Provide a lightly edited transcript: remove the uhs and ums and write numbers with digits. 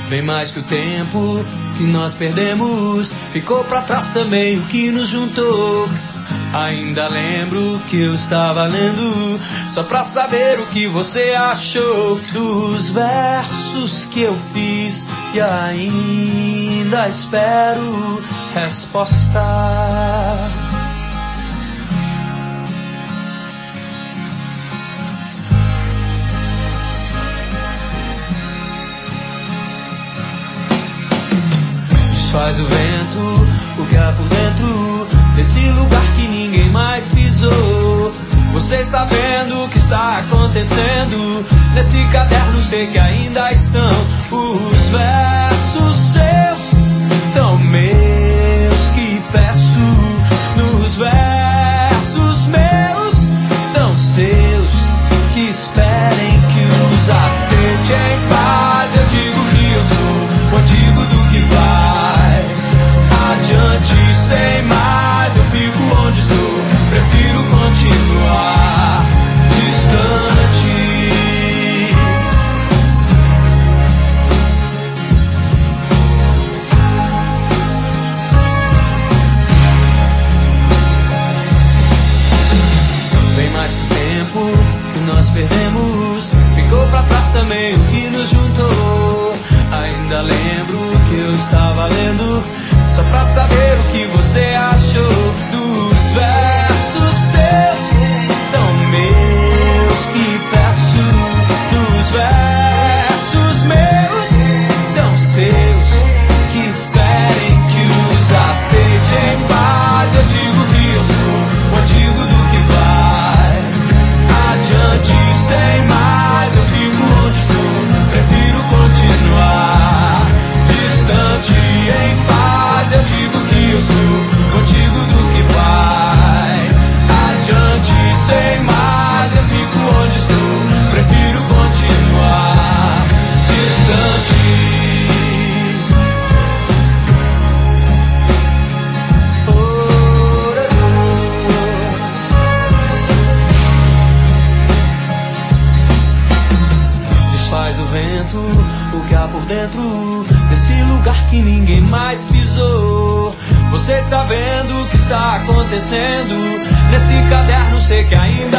Bem mais que o tempo que nós perdemos, ficou pra trás também o que nos juntou. Ainda lembro que eu estava lendo, só pra saber o que você achou dos versos que eu fiz, e ainda espero resposta. Faz o vento, o que há por dentro desse lugar que ninguém mais pisou. Você está vendo o que está acontecendo nesse caderno, sei que ainda estão os versos seus, tão meus que peço. Nos versos meus, tão seus, que esperem que os aceite em paz. Eu digo que eu sou o antigo do que vai adiante sem mais. Eu fico onde estou, prefiro continuar distante. Bem mais que o tempo que nós perdemos, ficou pra trás também o que nos juntou. Ainda lembro que eu estava lendo, só pra saber o que você achou dos versos seus, tão meus que peço. Dos versos meus, tão seus, que esperem que os aceite em paz. Eu digo que eu sou o antigo do que vai adiante sem mais. Eu fico onde estou, prefiro continuar distante em paz. Eu digo que eu sou contigo do que vai adiante sem mais. Eu fico onde estou, prefiro continuar distante. Desfaz o vento, o que há por dentro desse lugar que ninguém mais pisou. Você está vendo o que está acontecendo nesse caderno, sei que ainda